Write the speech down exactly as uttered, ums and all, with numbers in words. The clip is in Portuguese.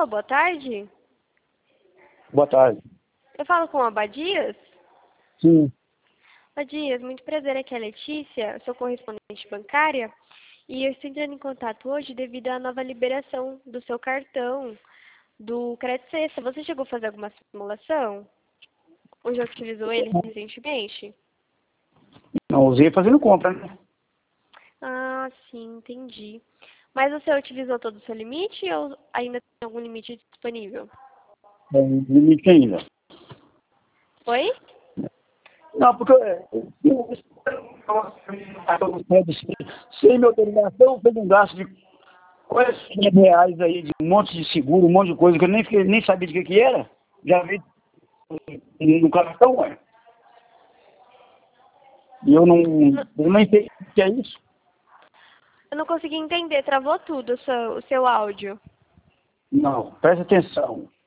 Alô, boa tarde. Boa tarde. Eu falo com a Abadias? Sim. Abadias, muito prazer, aqui é a Letícia, sou correspondente bancária e eu estou entrando em contato hoje devido à nova liberação do seu cartão do Crédito Sexta. Você chegou a fazer alguma simulação? Ou já utilizou ele recentemente? Não, usei fazendo compra, né? Ah, sim, entendi. Mas você utilizou todo o seu limite ou ainda tem algum limite disponível? Não limite ainda. Oi? Não, porque eu, sem minha autorização, fez um gasto de quase quinhentos reais aí, de um monte de seguro, um monte de coisa que eu nem, fiquei, nem sabia de que que era. Já vi no cartão, ué. E eu não, eu nem sei o que é isso. Eu não consegui entender, travou tudo o seu, o seu áudio. Não, presta atenção.